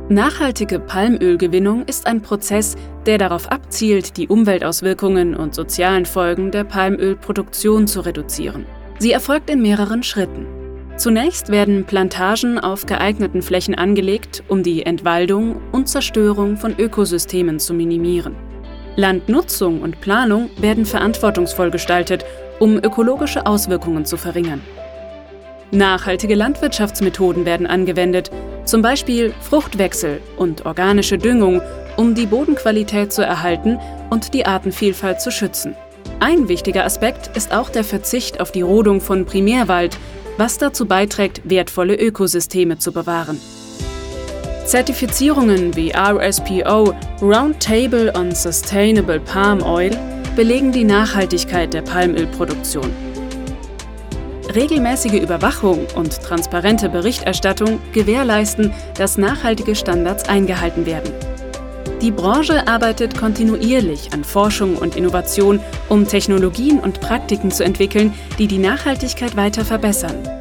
Nachhaltige Palmölgewinnung ist ein Prozess, der darauf abzielt, die Umweltauswirkungen und sozialen Folgen der Palmölproduktion zu reduzieren. Sie erfolgt in mehreren Schritten. Zunächst werden Plantagen auf geeigneten Flächen angelegt, um die Entwaldung und Zerstörung von Ökosystemen zu minimieren. Landnutzung und Planung werden verantwortungsvoll gestaltet, um ökologische Auswirkungen zu verringern. Nachhaltige Landwirtschaftsmethoden werden angewendet, zum Beispiel Fruchtwechsel und organische Düngung, um die Bodenqualität zu erhalten und die Artenvielfalt zu schützen. Ein wichtiger Aspekt ist auch der Verzicht auf die Rodung von Primärwald, was dazu beiträgt, wertvolle Ökosysteme zu bewahren. Zertifizierungen wie RSPO, Roundtable on Sustainable Palm Oil, belegen die Nachhaltigkeit der Palmölproduktion. Regelmäßige Überwachung und transparente Berichterstattung gewährleisten, dass nachhaltige Standards eingehalten werden. Die Branche arbeitet kontinuierlich an Forschung und Innovation, um Technologien und Praktiken zu entwickeln, die die Nachhaltigkeit weiter verbessern.